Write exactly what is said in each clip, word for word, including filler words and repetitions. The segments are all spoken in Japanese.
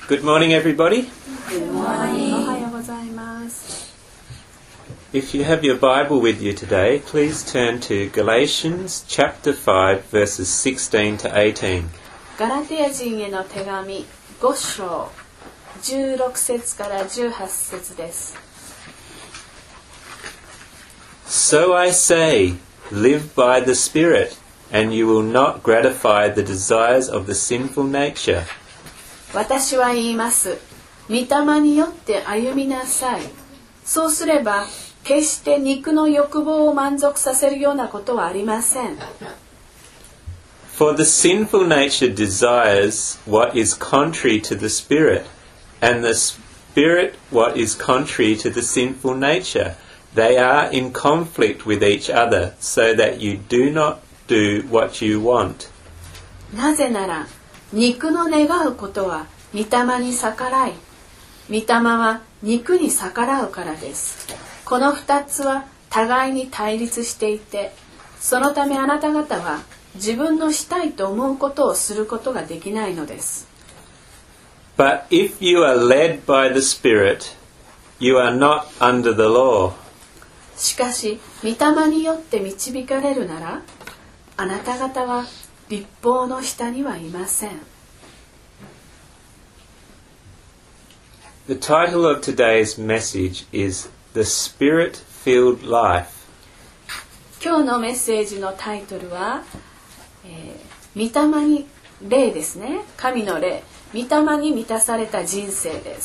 Good morning, everybody. Good morning. おはようございます。 If you have your Bible with you today, please turn to Galatians chapter five, verses sixteen to eighteen. ガラテヤ人への手紙ご章じゅうろく節からじゅうはち節です。 So I say, live by the Spirit, and you will not gratify the desires of the sinful nature. 私は言います。御霊によって歩みなさい。そうすれば決して肉の欲望を満足させるようなことはありません。 For the sinful nature desires what is contrary to the Spirit, and the Spirit what is contrary to the sinful nature. They are in conflict with each other, so that you do not do what you want. なぜなら肉の願うことは御霊に逆らい、御霊は肉に逆らうからです。この二つは互いに対立していて、そのためあなた方は自分のしたいと思うことをすることができないのです。 But if you are led by the Spirit, you are not under the law. しかし御霊によって導かれるなら、あなた方は律法の下にはいません。 The title of today's message is The Spirit-Filled Life. 今日のメッセージのタイトルは、えー、御霊に霊ですね。神の霊、御霊に満たされた人生です。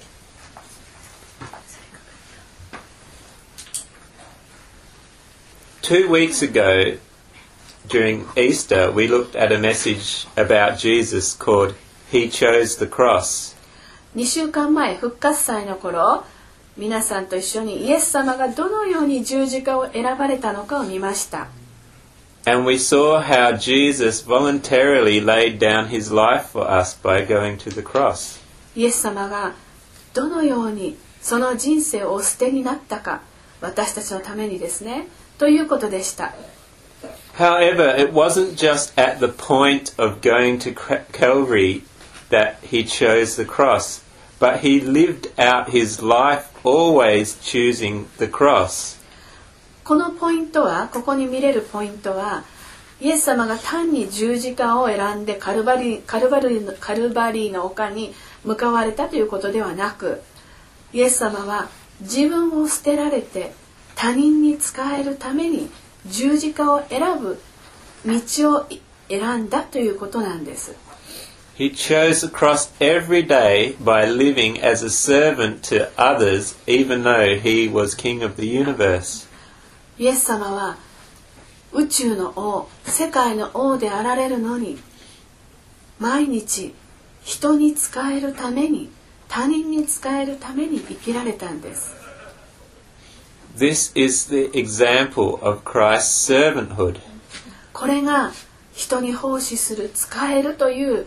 Two weeks ago, during Easter, we looked at a message about Jesus called He Chose the Cross. にしゅうかんまえ復活祭の頃、皆さんと一緒にイエス様がどのように十字架を選ばれたのかを見ました。 And we saw how Jesus voluntarily laid down his life for us by going to the cross. イエス様がどのようにその人生をお捨てになったか、私たちのためにですね、ということでした。 However, it wasn't just at the point of going to Calvary that he chose the cross, but he lived out his life always choosing the cross. このポイントは、ここに見れるポイントは、イエス様が単に十字架を選んでカルバリー、カルバリーの、カルバリーの丘に向かわれたということではなく、イエス様は自分を捨てられて他人に仕えるために十字架を選ぶ道を選んだということなんです。 He chose the cross every day by living as a servant to others, even though he was king of the universe. イエス様は宇宙の王、世界の王であられるのに、毎日人に仕えるために、他人に仕えるために生きられたんです。 This is the example of Christ's servanthood. これが人に奉仕する、仕えるという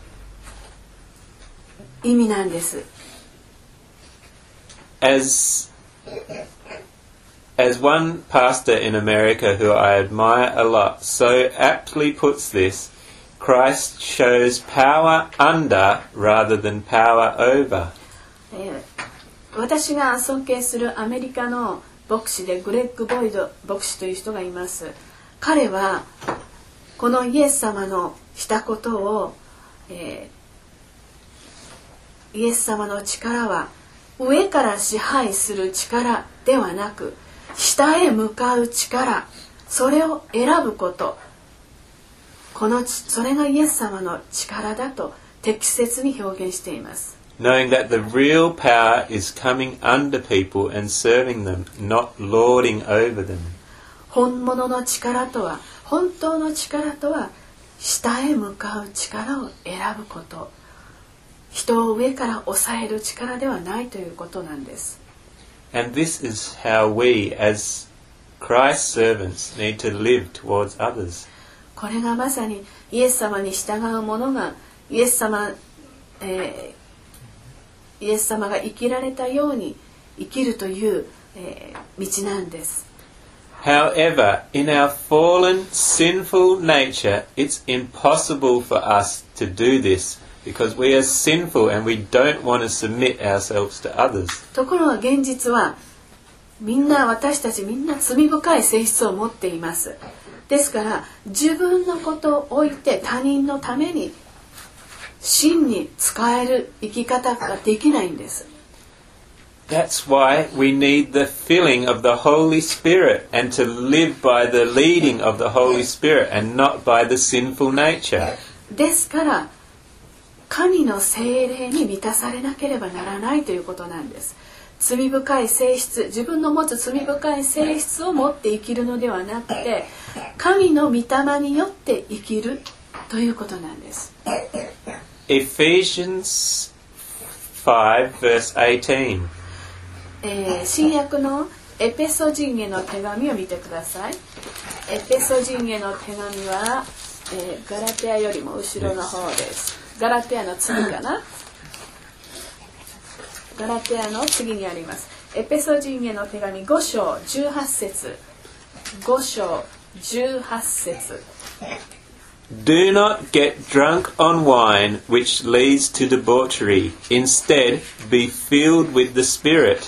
意味なんです。 As, as one pastor in America who I admire a lot so aptly puts this, Christ shows power under rather than power over. えー、私が尊敬するアメリカの牧師でグレッグ・ボイド牧師という人がいます。彼はこのイエス様のしたことを、えーイエス様の力は上から支配する力ではなく、下へ向かう力、それを選ぶこと、このそれがイエス様の力だと適切に表現しています。 Knowing that the real power is coming under people and serving them, not lording over them. 本物の力とは、本当の力とは、下へ向かう力を選ぶこと。人を上から抑える力ではないということなんです。 And this is how we, as Christ's servants, need to live towards others. これがまさにイエス様に従う者がイエス様、えー、イエス様が生きられたように生きるという、えー、道なんです。 However, in our fallen, sinful nature, it's impossible for us to do this because we are sinful and we don't want to submit ourselves to others. ところが現実はみんな私たちみんな罪深い性質を持っています。ですから自分のことを置いて他人のために真に使える生き方ができないんです。 That's why we need the filling of the Holy Spirit and to live by the leading of the Holy Spirit and not by the sinful nature. ですから神の聖霊に満たされなければならないということなんです。罪深い性質、自分の持つ罪深い性質を持って生きるのではなくて、神の御霊によって生きるということなんです。 Ephesians five verse eighteen. えー、新約のエペソ人への手紙を見てください。エペソ人への手紙は、えー、ガラテアよりも後ろの方です。ガラテアの次かな。ガラテアの次にあります。エペソ人への手紙ご章じゅうはち節。ご章じゅうはち節。 Do not get drunk on wine, which leads to debauchery. Instead, be filled with the Spirit.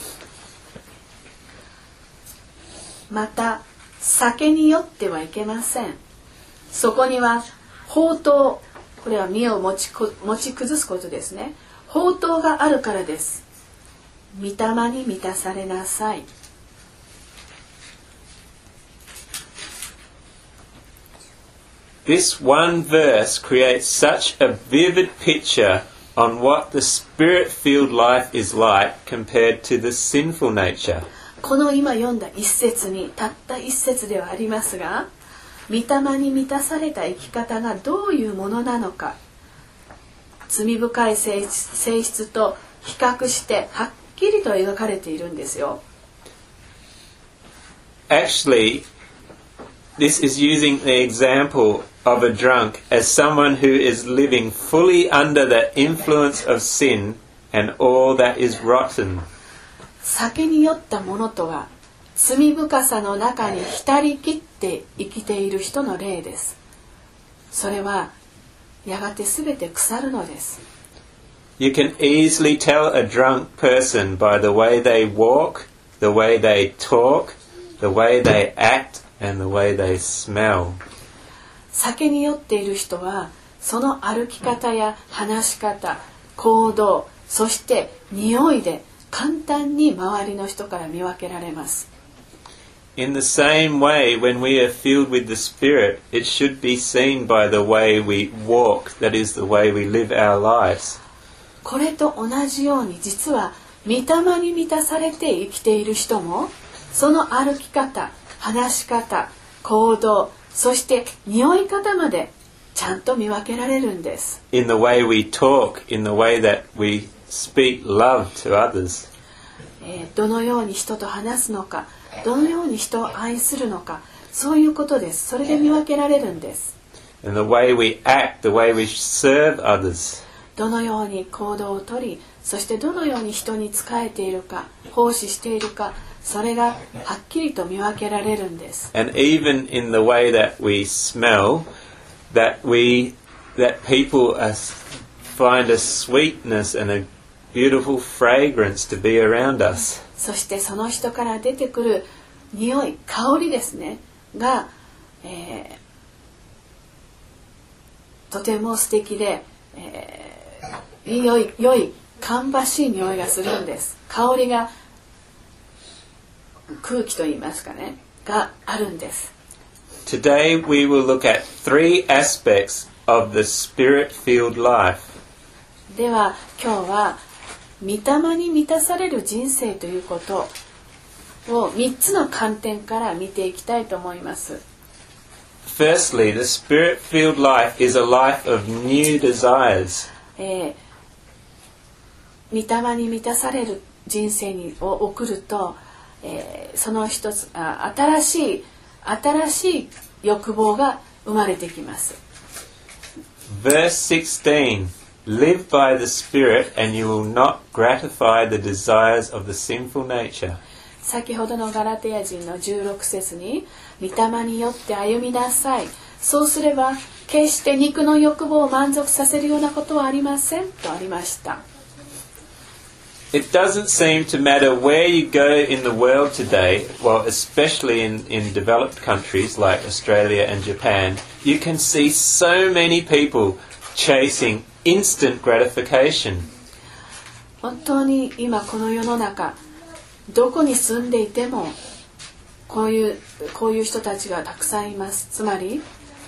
また、酒に酔ってはいけません。そこには放蕩、これは身を持ちこ、持ち崩すことですね。放蕩があるからです。御霊に満たされなさい。 This one verse creates such a vivid picture on what the Spirit-filled life is like compared to the sinful nature. この今読んだ一節にたった一節ではありますが、御霊に満たされた生き方がどういうものなのか、罪深い性質と比較してはっきりと描かれているんですよ。 Actually, this is using the example of a drunk as someone who is living fully under the influence of sin and all that is rotten. 酒に酔った者とは罪深さの中に浸りきって生きている人の例です。それはやがてすべて腐るのです。 You can easily tell a drunk person by the way they walk, the way they talk, the way they act, and the way they smell. 酒に酔っている人はその歩き方や話し方、行動、そして匂いで簡単に周りの人から見分けられます。 In the same way, when we are filled with the Spirit, it should be seen by the way we walk, that is the way we live our lives. これと同じように実は御霊に満たされて生きている人もその歩き方、話し方、行動、そして匂い方までちゃんと見分けられるんです。 In the way we talk, in the way that we speak love to others. えー、どのように人と話すのか、どのように人を愛するのか、そういうことです。それで見分けられるんです。 And the way we act, the way we serve others. どのように行動をとり、そしてどのように人に仕えているか、奉仕しているか、それがはっきりと見分けられるんです。 And even in the way that we smell, that we, that people are, find a sweetness and a beautiful fragrance to be around us. そしてその人から出てくる匂い、香りですねが、えー、とても素敵で、えー、良い良い芳しい匂いがするんです。香りが空気と言いますかねがあるんです。 Today we will look at three aspects of the Spirit-filled life. では今日は御霊に満たされる人生ということをみっつの観点から見ていきたいと思います。 Firstly, the Spirit-filled life is a life of new desires. えー、御霊に満たされる人生にを送ると、えー、その一つあ新しい新しい欲望が生まれてきます。 Verse sixteen. Live by the Spirit and you will not gratify the desires of the sinful nature. 先ほどのガラテヤ人のじゅうろく節に御霊によって歩みなさい。 そうすれば決して肉の欲望を満足させるようなことはありませんとありました。 It doesn't seem to matter where you go in the world today, well, especially in, in developed countries like Australia and Japan, you can see so many people chasing instant gratification. 本当に今この世の中、どこに住んでいてもこういう、こういう人たちがたくさんいます。つまり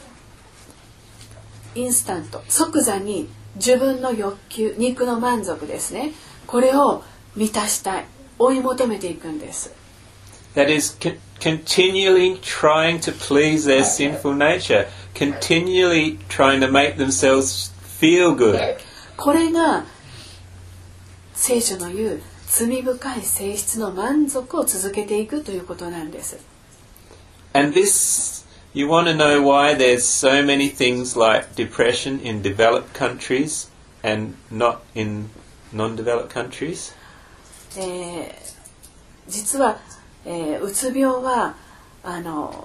インスタント、即座に自分の欲求、肉の満足ですね、これを満たしたい、追い求めていくんです。 That is con- continually trying to please their sinful nature, continually trying to make themselves feel good. これが聖書の言う罪深い性質の満足を続けていくということなんです。 And this, you want to know why there's so many things like depression in developed countries and not in non-developed countries? えー、実は、えー、うつ病はあの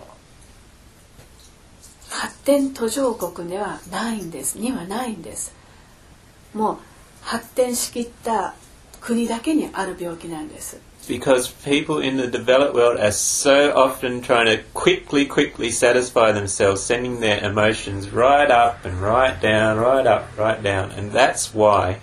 発展途上国ではないんですにはないんです。もう発展しきった国だけにある病気なんです。 Because people in the developed world are so often trying to quickly, quickly satisfy themselves, sending their emotions right up and right down, right up, right down. And that's why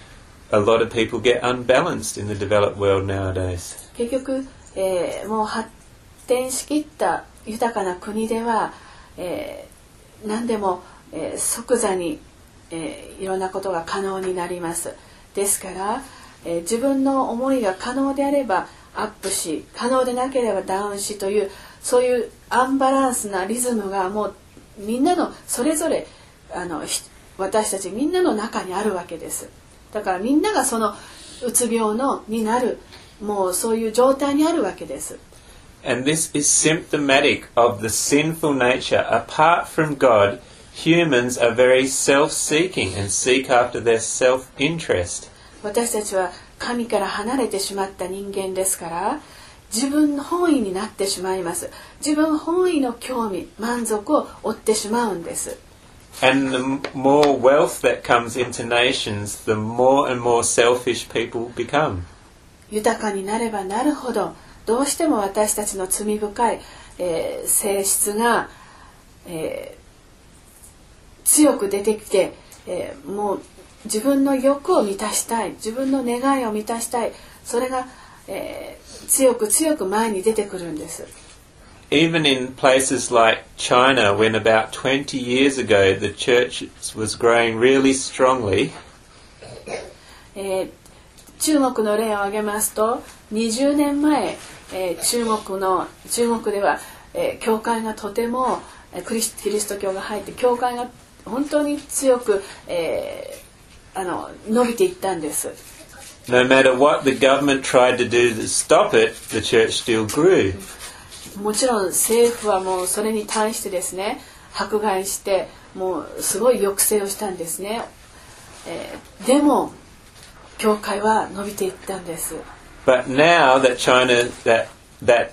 a lot of people get unbalanced in the developed world nowadays. 結局、えー、もう発展しきった豊かな国では、えー、何でも、えー、即座に、えー、いろんなことが可能になります。ですから、えー、自分の思いが可能であればアップし、可能でなければダウンしという、そういうアンバランスなリズムがもうみんなのそれぞれあの私たちみんなの中にあるわけです。だからみんながそのうつ病のになる、もうそういう状態にあるわけです。 And this is symptomatic of the sinful nature. Apart from God, humans are very self-seeking and seek after their self-interest. 私たちは神から離れてしまった人間ですから、自分本位になってしまいます。自分本位の興味、満足を追ってしまうんです。 And the more wealth that comes into nations, the more and more selfish people become. 豊かになればなるほど、どうしても私たちの罪深い、えー、性質が、えー、強く出てきて、えー、もう自分の欲を満たしたい、自分の願いを満たしたい、それが、えー、強く強く前に出てくるんです。 Even in places like China, when about twenty years ago the church was growing really strongly, えー、中国の例を挙げますと、にじゅうねんまえ、えー、中国の中国では、えー、教会がとても、えー、クリス、キリスト教が入って教会が本当に強く、えー、あの伸びていったんです。 No matter what the government tried to do to stop it, the church still grew. もちろん政府はもうそれに対してですね、迫害してもうすごい抑制をしたんですね。えー、でも教会は伸びていったんです。 But now that China, that that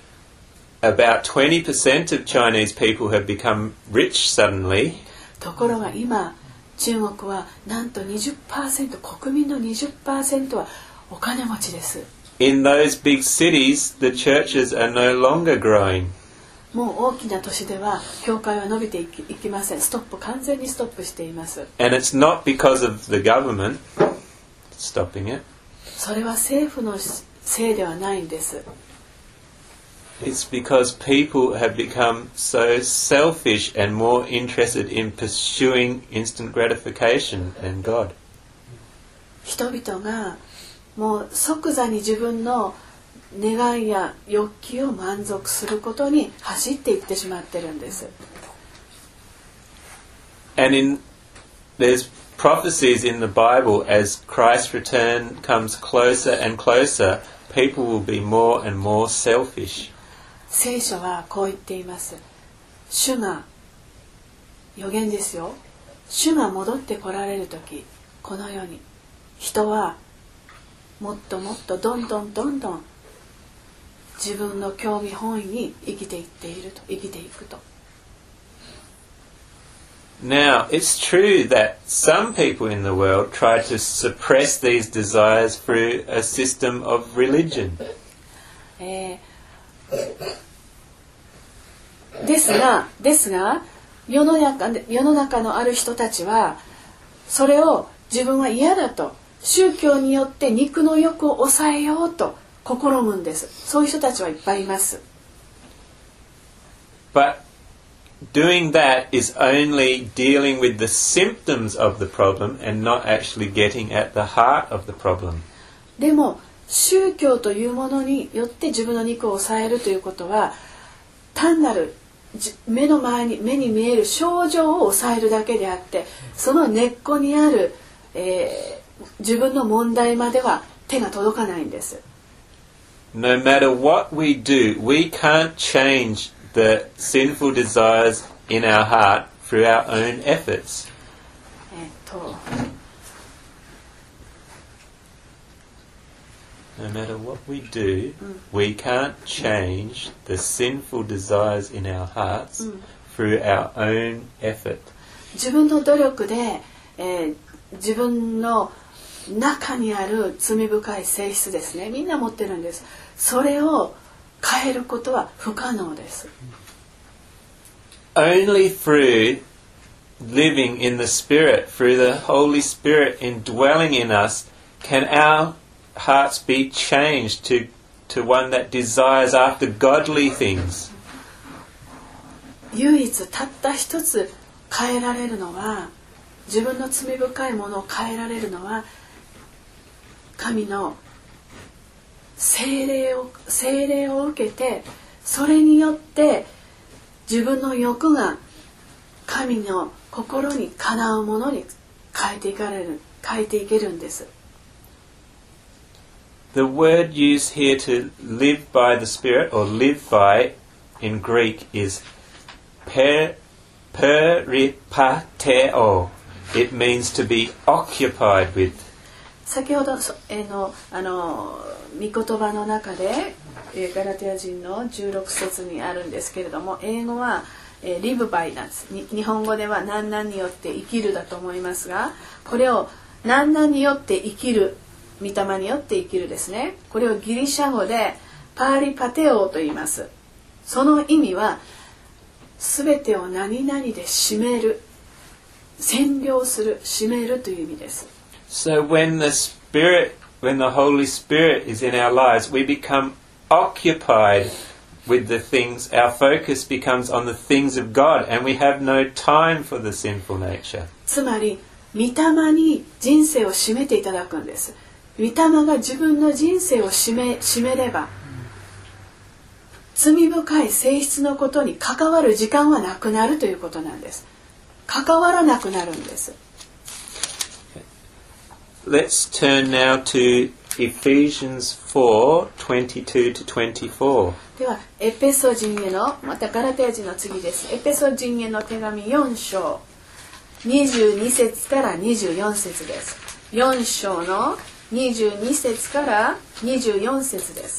about twenty percent of Chinese people have become rich suddenly. ところが今中国はなんと にじゅっパーセント、 国民の にじゅっパーセント はお金持ちです。 In those big cities, the churches are no longer growing. もう大きな都市では教会は伸びていき、いきません。ストップ、完全にストップしています。 And it's not because of the government stopping it. それは政府のせいではないんです。 It's because people have become so selfish and more interested in pursuing instant gratification than God. 人々がもう即座に自分の願いや欲求を満足することに走っていってしまってるんです。 And in there's prophecies in the Bible as Christ's return comes closer and closer, people will be more and more selfish. 聖書はこう言っています。主が予言ですよ。主が戻って来られる時、この世に人はもっともっとどんどんどんどん自分の興味本位に生きていっていると、生きていくと。 Now, it's true that some people in the world try to suppress these desires through a system of religion. えー、ですが、ですが世の中で、世の中のある人たちはそれを自分は嫌だと宗教によって肉の欲を抑えようと試むんです。そういう人たちはいっぱいいます。 But doing that is only dealing with the symptoms of the problem and not actually getting at the heart of the problem. でも宗教というものによって自分の肉を抑えるということは単なる目の前に目に見える症状を抑えるだけであってその根っこにある、えー、自分の問題までは手が届かないんです。 No matter what we do, we can't change the sinful desires in our heart through our own efforts. えっと No matter what we do, we can't change the sinful desires in our hearts through our own effort. 自分の努力で、えー、自分の中にある罪深い性質ですね。みんな持ってるんです。それを変えることは不可能です。 Only through living in the Spirit, through the Holy Spirit indwelling in us, can our hearts be changed to, to one that desires after godly things. 唯一たった一つ変えられるのは自分の罪深いものを変えられるのは神の聖霊を聖霊を受けてそれによって自分の欲が神の心にかなうものに変えていかれる変えていけるんです。 The word used here to live by the Spirit or live by in Greek is per, peripateo. It means to be occupied with. 先ほどえのあの御言葉の中でガラテヤ人のじゅうろく節にあるんですけれども英語はえ live by なんです。日本語では何々によって生きるだと思いますがこれを何々によって生きる御霊によって生きるですね。これをギリシャ語でパーリパテオと言います。その意味はすべてを何々で占める、占領する、占めるという意味です。 So when the Spirit, when the Holy Spirit is in our lives, we become occupied with the things. Our focus becomes on the things of God, and we have no time for the sinful nature. つまり御霊に人生を占めていただくんです。御霊が自分の人生を占め、占めれば罪深い性質のことに関わる時間はなくなるということなんです。関わらなくなるんです。 Let's turn now to Ephesians four, twenty-two to twenty-four. ではエペソ人へのまたガラテヤ人の次です。エペソ人への手紙よん章にじゅうに節からにじゅうよん節です。よん章のにじゅうに節からにじゅうよん節です。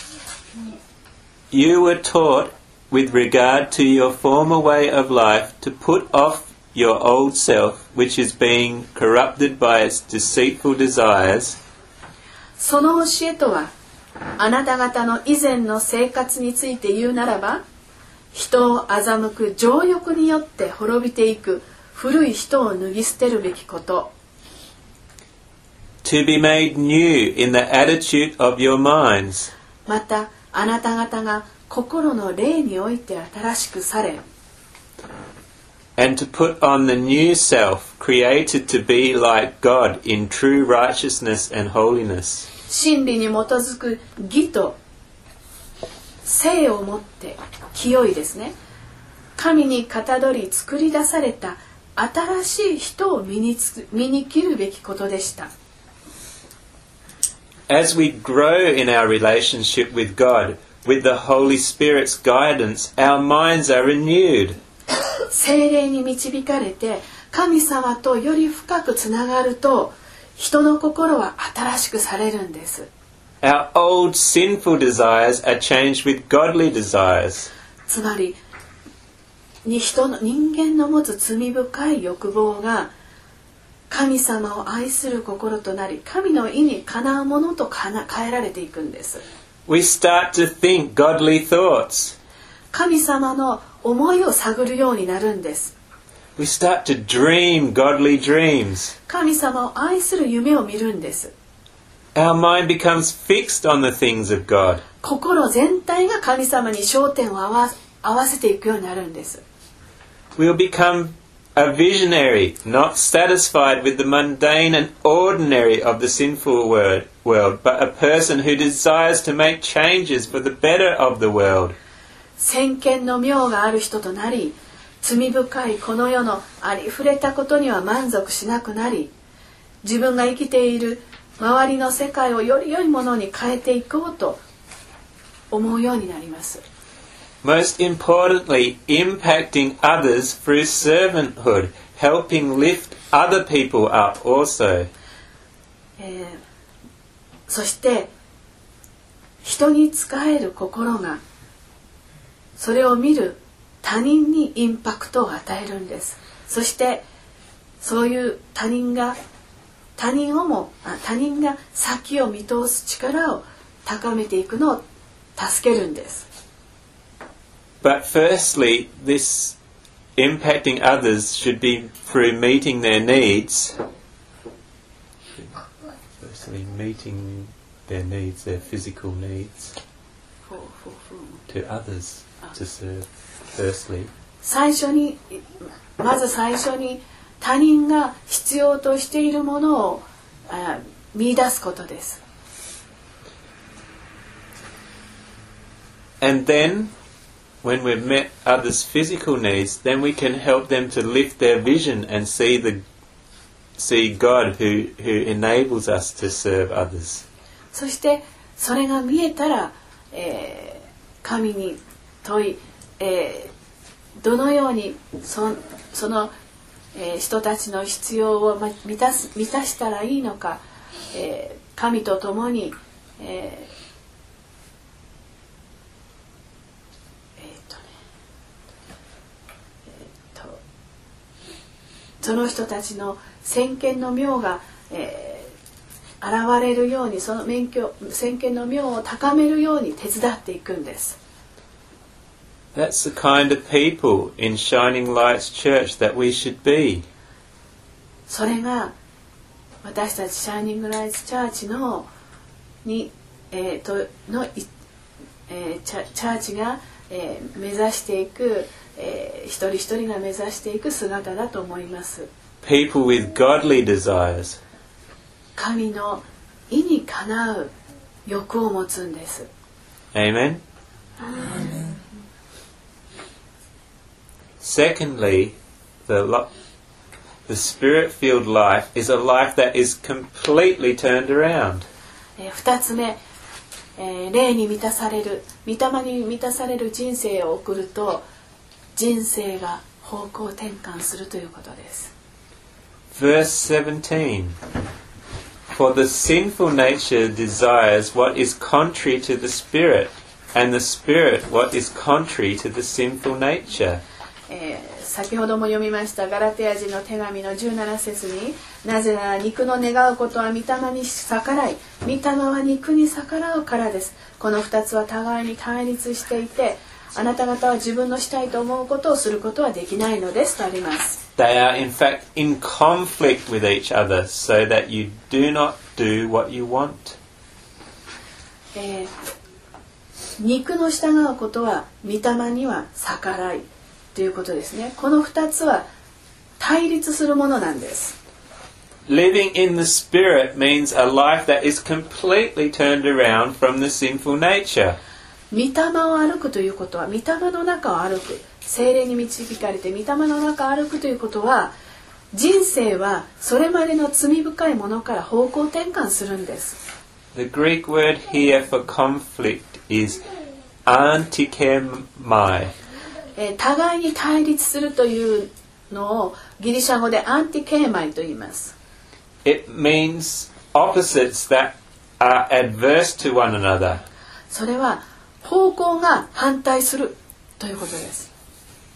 You were taught with regard to your former way of life to put off your old self, which is being corrupted by its deceitful desires. その教えとは、あなた方の以前の生活について言うならば、人を欺く情欲によって滅びていく古い人を脱ぎ捨てるべきこと。 To be made new in the attitude of your minds. また、あなた方が心の霊において新しくされ。 And to put on the new self, created to be like God in true righteousness and holiness. 真理に基づく義と聖をもって清いですね。神にかたどり作り出された新しい人を身につ身に着るべきことでした。 As we grow in our relationship with God, with the Holy Spirit's guidance, our minds are renewed. 聖霊に導かれて神様とより深くつながると人の心は新しくされるんです。 Our old sinful desires are changed with godly desires. つまりに人の人間の持つ罪深い欲望が神様を愛する心となり、神の意にかなうものと変えられていくんです。 We start to think godly thoughts. 神様の思いを探るようになるんです。 We start to dream godly dreams. 神様を愛する夢を見るんです。 Our mind becomes fixed on the things of God. 心全体が神様に焦点を合わ、合わせていくようになるんです。 We'll become a visionary, not satisfied with the mundane and ordinary of the sinful world, but a person who desires to make changes for the better of the world. 先見の妙がある人となり、罪深いこの世のありふれたことには満足しなくなり、自分が生きている周りの世界をより良いものに変えていこうと思うようになります。 Most importantly, impacting others through servanthood, helping lift other people up also. えー、そして人に仕える心がそれを見る他人にインパクトを与えるんです。そしてそういう他人が他人をも他人が先を見通す力を高めていくのを助けるんです。 But firstly, this impacting others should be through meeting their needs. Firstly, meeting their needs, their physical needs, to others to serve. Firstly. 最初にまず最初に他人が必要としているものを見出すことです。 And then, when we've met others' physical needs, then we can help them to lift their vision and see the see God who who enables us to serve others. そしてそれが見えたら、えー、神に問い、えー、どのように そ, その、えー、人たちの必要を満たす満たしたらいいのか、えー、神と共に、えーその人たちの先見の妙が、えー、現れるようにその免許先見の妙を高めるように手伝っていくんです。 That's the kind of people in Shining Lights Church that we should be. それが私たちシャイニングライツチャーチのに、えー、との、えー、チャ、チャーチが、えー、目指していく。えー、一人一人が目指していく姿だと思います。 People with godly desires. 神の意にかなう欲を持つんです。 Amen. Secondly, the the spirit-filled life is a life that is completely turned around. えー、二つ目、えー、霊に満たされる、御霊に満たされる人生を送ると。人生が方向転換するということです。 Verse seventeen. For the sinful nature desires what is contrary to the spirit, and the spirit what is contrary to the sinful nature. えー、先ほども読みましたガラテヤ人の手紙のじゅうなな節に、なぜなら肉の願うことは御霊に逆らい、御霊は肉に逆らうからです。この二つは互いに対立していて、あなた方は自分のしたいと思うことをすることはできないのですとあります。 They are in fact in conflict with each other, so that you do not do what you want. えー、肉の従うことは御霊には逆らいということですね。この二つは対立するものなんです。 Living in the Spirit means a life that is completely turned around from the sinful nature. 御霊を歩くということは、御霊の中を歩く、聖霊に導かれて御霊の中を歩くということは、人生はそれまでの罪深いものから方向転換するんです。 The Greek word here for conflict is antikemai. 互いに対立するというのをギリシャ語でアンティケーマイと言います。 It means opposites that are adverse to one another. それは方向が反対するということです。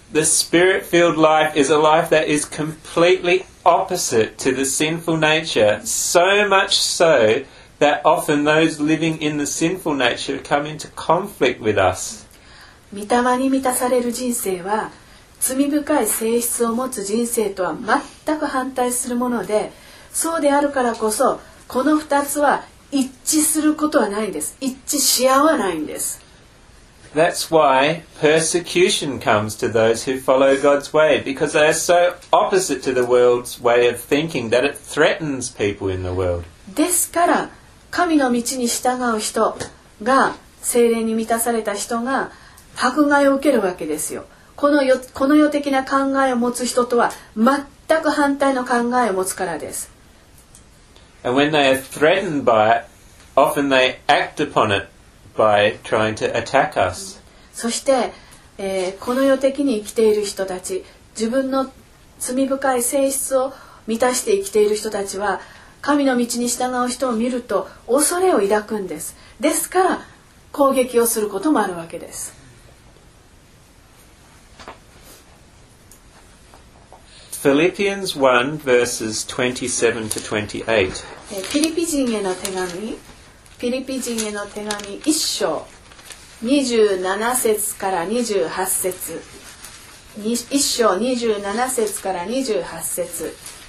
The Spirit-filled life is a life that is completely opposite to the sinful nature, so much so that often those living in the sinful nature come into conflict with us. 御霊に満たされる人生は罪深い性質を持つ人生とは全く反対するもので、そうであるからこそこの二つは一致することはないんです。一致し合わないんです。 That's why persecution comes to those who follow God's way, because they are so opposite to the world's way of thinking that it threatens people in the world. ですから神の道に従う人が、聖霊に満たされた人が迫害を受けるわけですよ。この世、この世的な考えを持つ人とは全く反対の考えを持つからです。 And when they are threatened by it, often they act upon it by trying to attack us. そして、えー、この世的に生きている人たち、自分の罪深い性質を満たして生きている人たちは、神の道に従う人を見ると恐れを抱くんです。ですから攻撃をすることもあるわけです。 Philippians one verses twenty-seven to twenty-eight. フィリピ人への手紙、フィリピ人への手紙一章にじゅうなな節からにじゅうはち節、一章にじゅうなな節からにじゅうはち節。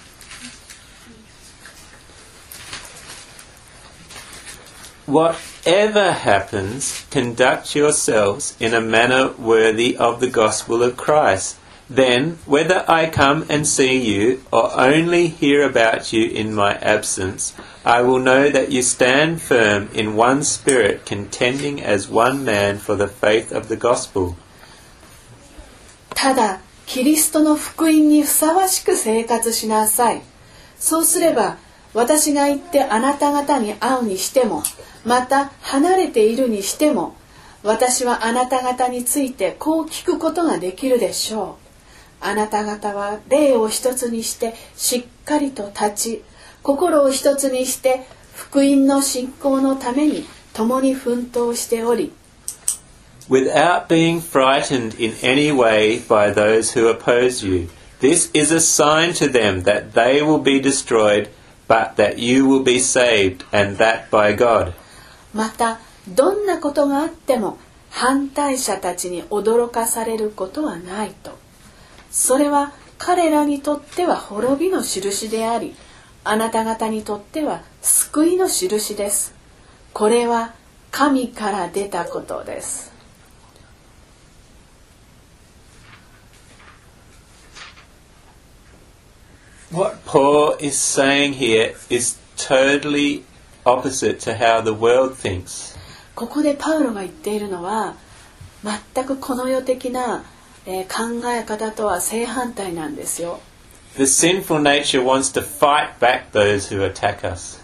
Whatever happens, conduct yourselves in a manner worthy of the gospel of Christ. Then, whether I come and see you or only hear about you in my absence, I will know that you stand firm in one spirit, contending as one man for the faith of the gospel. ただ、キリストの福音にふさわしく生活しなさい。そうすれば、私が行ってあなた方に会うにしても、また離れているにしても、私はあなた方についてこう聞くことができるでしょう。あなた方は霊を一つにしてしっかりと立ち、心を一つにして福音の信仰のために共に奮闘しており、 Without being frightened in any way by those who oppose you, this is a sign to them that they will be destroyed, but that you will be saved, and that by God. またどんなことがあっても反対者たちに驚かされることはないと。それは彼らにとっては滅びの印であり、あなた方にとっては救いの印です。これは神から出たことです。 What Paul is saying here is totally opposite to how the world thinks. ここでパウロが言っているのは、全くこの世的なえー、考え方とは正反対なんですよ。 The sinful nature wants to fight back those who attack us.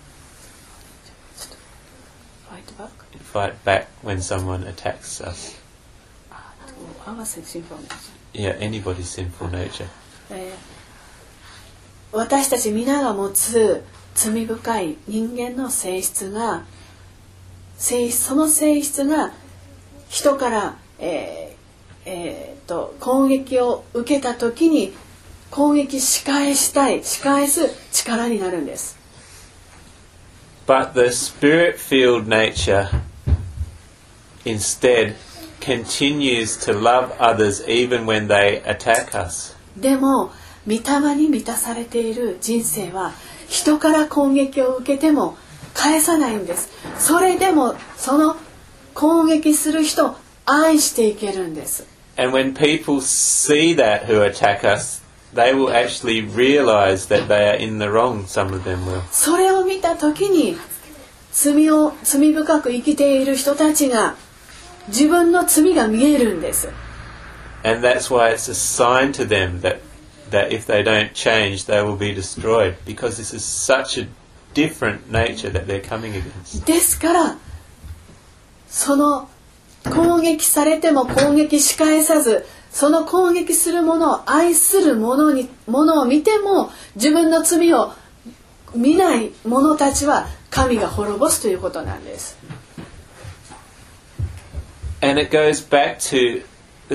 Fight back? Fight back when someone attacks us. Our sinful nature. Yeah, anybody's sinful nature. えー、私たち皆が持つ罪深い人間の性質が、性質その性質が人から、えーえー、と攻撃を受けた時に攻撃し返したいし返す力になるんです。 But the spirit-filled nature instead continues to love others even when they attack us. でも御霊に満たされている人生は人から攻撃を受けても返さないんです。それでもその攻撃する人を愛していけるんです。 And when people see that who attack us, they will actually realize that they are in the wrong. Some of them will. それを見たときに罪を罪深く生きている人たちが自分の罪が見えるんです。 And that's why it's a sign to them that that if they don't change, they will be destroyed, because this is such a different nature that they're coming against. ですからその攻撃されても攻撃し返さず、その攻撃する者を愛する者に者を見ても自分の罪を見ない者たちは神が滅ぼすということなんです。 And it goes back to the,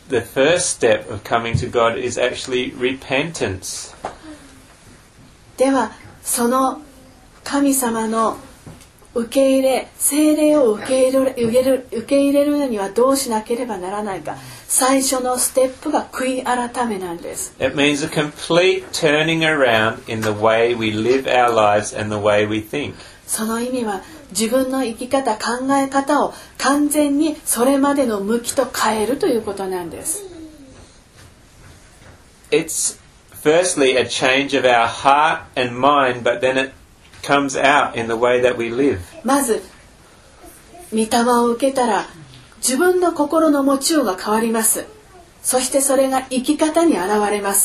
the first step of coming to God is actually repentance. ではその神様の受け入れ、聖霊を受け入れる、受け入れる、受け入れるにはどうしなければならないか。最初のステップが悔い改めなんです。 It means a complete turning around in the way we live our lives and the way we think. その意味は自分の生き方、考え方を完全にそれまでの向きと変えるということなんです。 It's firstly a change of our heart and mind, but then it comes out in the way that we live. まず御霊を受けたら自分の心の持ちようが変わります。そしてそれが生き方に現れます。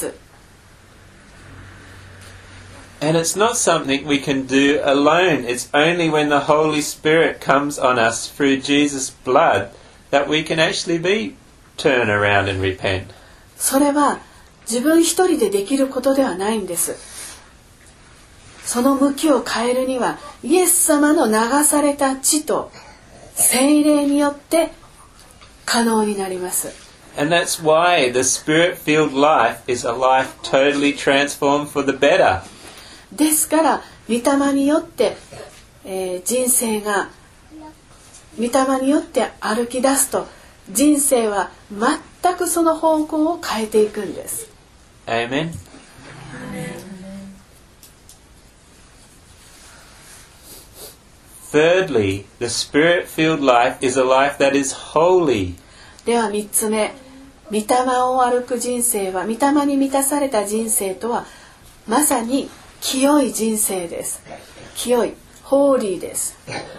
And it's not something we can do alone. It's only when the Holy Spirit comes on us through Jesus' blood that we can actually be turn around and repent. それは自分一人でできることではないんです。その向きを変えるにはイエス様の流された血と聖霊によって可能になります。 And that's why the Spirit-filled life is a life totally transformed for the better. ですから御霊によって、えー、人生が御霊によって歩き出すと人生は全くその方向を変えていくんです。 Amen. Thirdly, the Spirit-filled life is a life that is holy. では三つ目、御霊を歩く人生は、御霊に満たされた人生とはまさに清い人生です。清い、ホーリーです。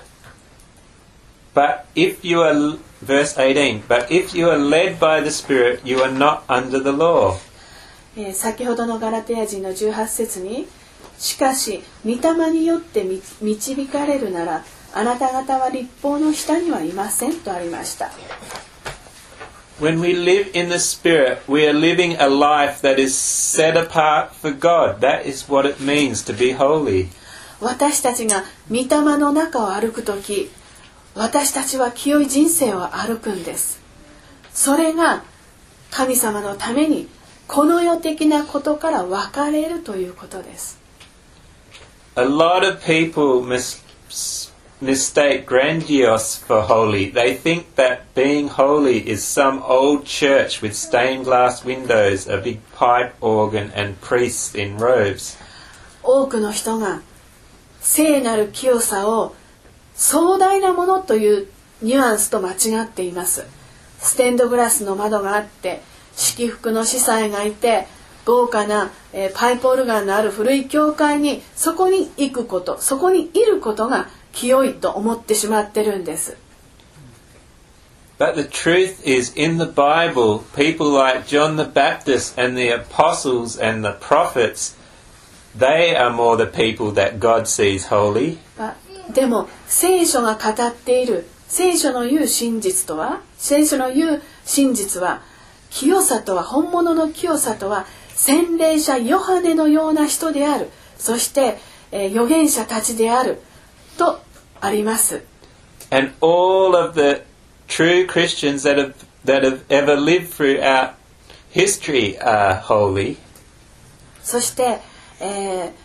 But if you are, verse eighteen, but if you are led by the Spirit, you are not under the law. えー、先ほどのガラテヤ人のじゅうはち節に、しかし御霊によって導かれるならあなた方は律法の下にはいませんとありました。 When we live in the Spirit, we are living a life that is set apart for God. That is what it means to be holy. 私たちが御霊の中を歩くとき、私たちは清い人生を歩くんです。それが神様のためにこの世的なことから分かれるということです。 A lot of people mis- mistake grandiose for holy. They think that being holy is some old church with stained glass windows, a big pipe organ and priests in robes. 多くの人が聖なる清さを壮大なものというニュアンスと間違っています。ステンドグラスの窓があって式服の司祭がいて豪華な、えー、パイプオルガンのある古い教会にそこに行くこと、そこにいることが清いと思ってしまってるんです。 But the truth is, in the Bible, people like John the Baptist and the apostles and the prophets, they are more the people that God sees holy. でも聖書が語っている聖書の言う真実とは、聖書の言う真実は清さとは、本物の清さとは洗礼者ヨハネのような人である、そして、えー、預言者たちであるとあります。 And all of the true Christians that have that have ever lived throughout history are holy. そして、えー、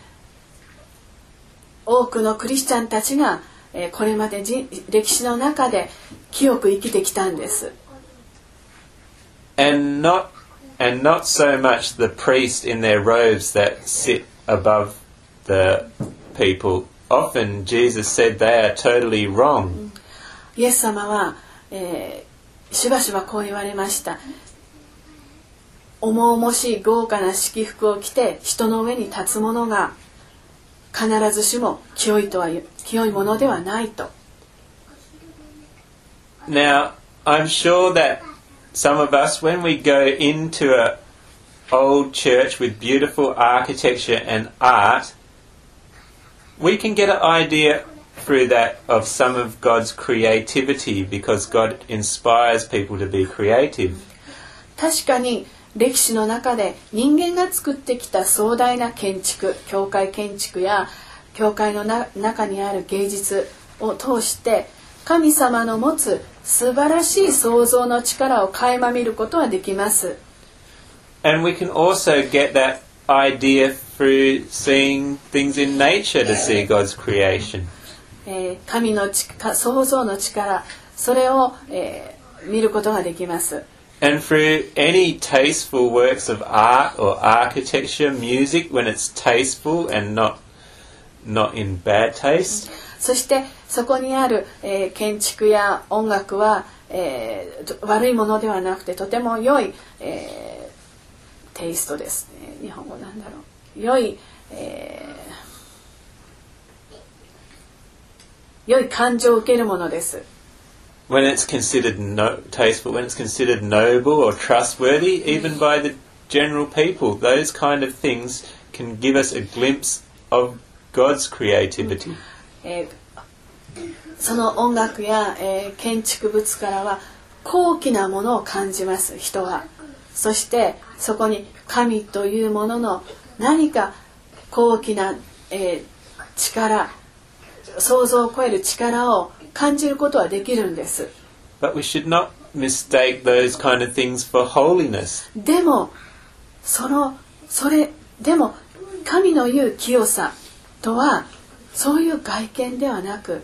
多くのクリスチャンたちが、えー、これまで歴史の中で清く生きてきたんです。 And not and not so much the priests in their robes that sit above the people. Often Jesus said they are totally wrong. イエス様は、えー、しばしばこう言われました。重々しい豪華な式服を着て人の上に立つ者が必ずしも清いとは清いものではないと。 Now, I'm sure that some of us, when we go into an old church with beautiful architecture and art, we can get an idea through that of some of God's creativity because God inspires people to be creative. 確かに歴史の中で人間が作ってきた壮大な建築、教会建築や教会のな中にある芸術を通して神様の持つ素晴らしい創造の力を垣間見ることはできます。 And we can also get that idea through seeing things in nature to see God's creation. えー、神の力、創造の力、それを、えー、見ることができます。 And through any tasteful works of art or architecture, music, when it's tasteful and not not in bad taste. そしてそこにある、えー、建築や音楽は、えー、悪いものではなくてとても良い、えー、テイストですね。日本語なんだろう。良い、えー、良い感情を受けるものです。 When it's considered no, tasteful, when it's considered noble or trustworthy, even by the general people, those kind of things can give us a glimpse of God's creativity. えー、その音楽や、えー、建築物からは高貴なものを感じます人は。そしてそこに神というものの何か高貴な、えー、力、想像を超える力を感じることはできるんです。 But we should not mistake those kind of things for holiness. でもそのそれでも神の言う清さとはそういう外見ではなく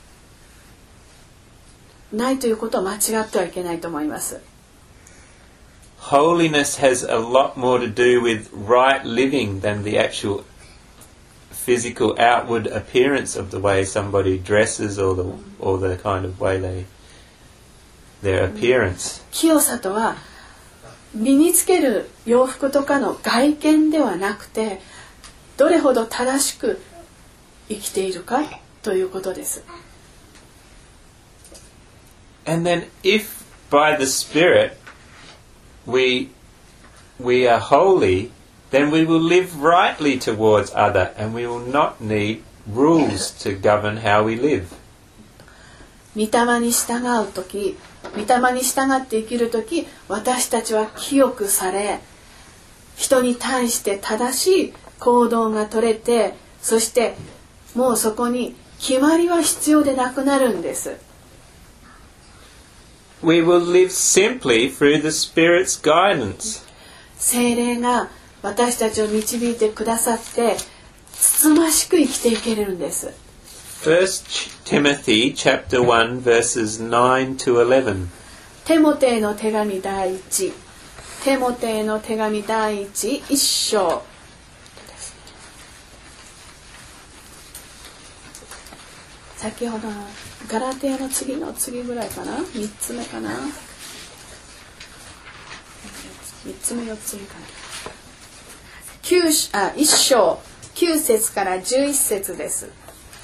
ないということを間違ってはいけないと思います。 Holiness has a lot more to do with right living than the actual physical outward appearance of the way somebody dresses or the or the kind of way they their appearance. 清さとは身につける洋服とかの外見ではなくてどれほど正しく生きているかということです。 And then if by the Spirit we we are holy, then we will live rightly towards other and we will not need rules to govern how we live. 御霊に従うとき、御霊に従って生きるとき、私たちは清くされ、人に対して正しい行動が取れて、そしてもうそこに決まりは必要でなくなるんです。 We will live simply through the Spirit's guidance. 聖霊が私たちを導いてくださってつつましく生きていけるんです。 First Timothy chapter one verses nine to eleven. テモテへの手紙第一、テモテへの手紙第一一章。先ほどのガラテヤの次の次ぐらいかな、三つ目かな、三つ目四つ目かな。九あ一章九節から十一節です。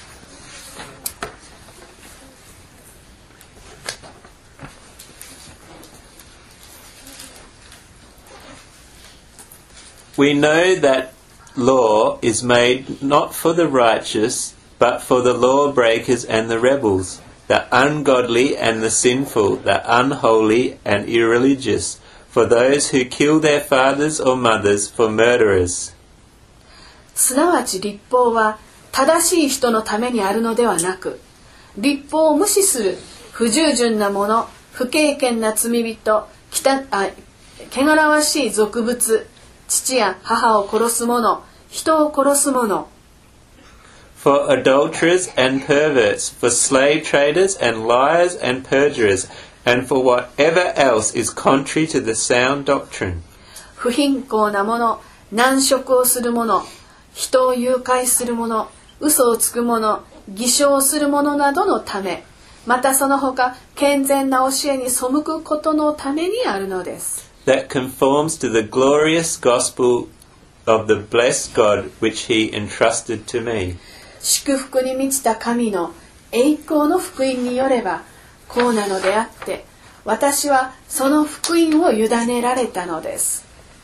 We know that law is made not for the righteous, but for the lawbreakers and the rebels, the ungodly and the sinful, the unholy and irreligious, for those who kill their fathers or mothers, for murderers. すなわち律法は正しい人のためにあるのではなく、律法を無視する不従順な者、不敬虔な罪人、きたあ汚らわしい俗物、父や母を殺す者、人を殺す者、 For adulterers and perverts, for slave traders and liars and perjurers, and for whatever else is contrary to the sound doctrine. 不貧困な者、難食をする者、人を誘拐する者、嘘をつく者、偽証をする者などのため、またその他健全な教えに背くことのためにあるのです。 That conforms to the glorious gospel of the blessed God which He entrusted to me. 祝福に満ちた神の栄光の福音によればこうなのであって、私はその福音を委ねられたのです。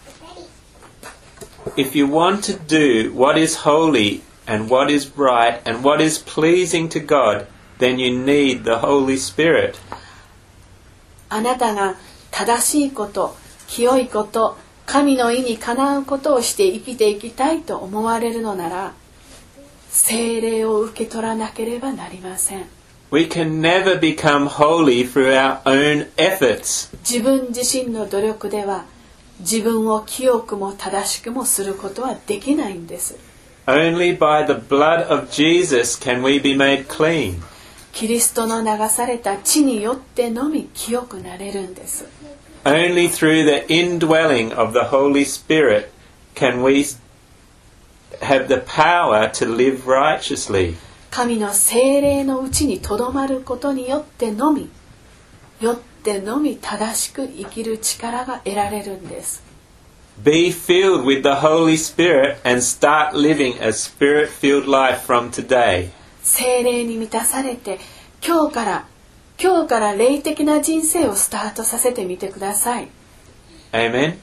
If you want to do what is holy and what is right and what is pleasing to God, then you need the Holy Spirit. あなたが正しいこと、清いこと、神の意にかなうことをして生きていきたいと思われるのなら、聖霊を受け取らなければなりません。 We can never become holy through our own efforts. 自分自身の努力では自分を清くも正しくもすることはできないんです。 Only by the blood of Jesus can we be made clean. キリストの流された血によってのみ清くなれるんです。 Only through the indwelling of the Holy Spirit can we have the power to live righteously. 神の聖霊のうちにとどまることによってのみ、よってのみ正しく生きる力が得られるんです。 Be filled with the Holy Spirit and start living a Spirit-filled life from today. 聖霊に満たされて、今日から今日から霊的な人生をスタートさせてみてください。 Amen.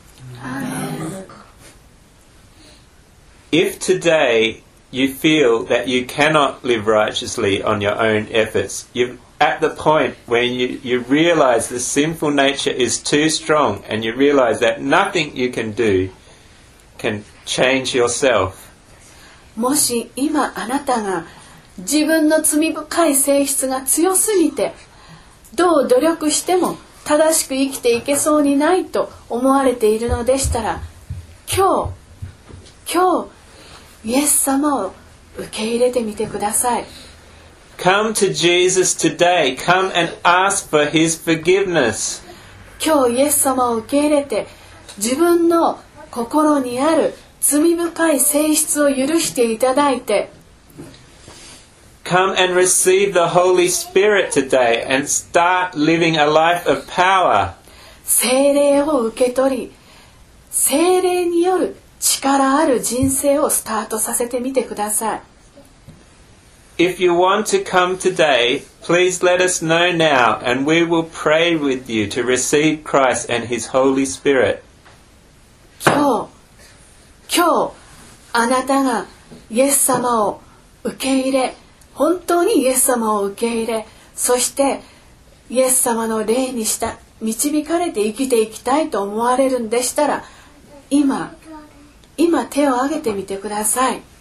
If today you feel that you cannot live righteously on your own efforts, you're at the point when you, you realize the sinful nature is too strong and you realize that nothing you can do can change yourself. もし今あなたが自分の罪深い性質が強すぎて、どう努力しても正しく生きていけそうにないと思われているのでしたら、今日今日イエス様を受け入れてみてください。 Come to Jesus today. Come and ask for His forgiveness. 今日イエス様を受け入れて、自分の心にある罪深い性質を許していただいて、 Come and receive the Holy Spirit today and start living a life of power. 聖霊を受け取り、聖霊による力ある人生をスタートさせてみてください。 If you want to come today, please let us know now and we will pray with you to receive Christ and His Holy Spirit. 今日、今日、あなたがイエス様を受け入れ、本当にイエス様を受け入れ、そしてイエス様の霊にした導かれて生きていきたいと思われるんでしたら、今、今手を挙げてみてください。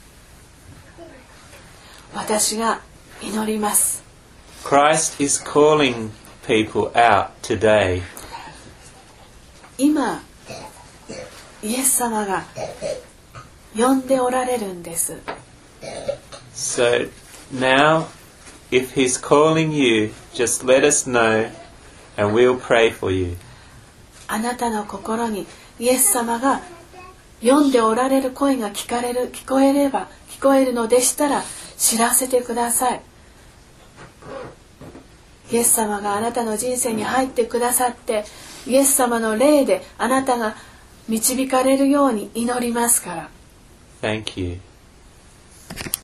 私が祈ります。 Christ is calling people out today. 今、イエス様が呼んでおられるんです。 So now, if He's calling you, just let us know and we'll pray for you. あなたの心にイエス様が呼んでおられる声が聞かれる、聞こえれば、聞こえるのでしたら知らせてください。イエス様があなたの人生に入ってくださって、イエス様の霊であなたが導かれるように祈りますから。 Thank you.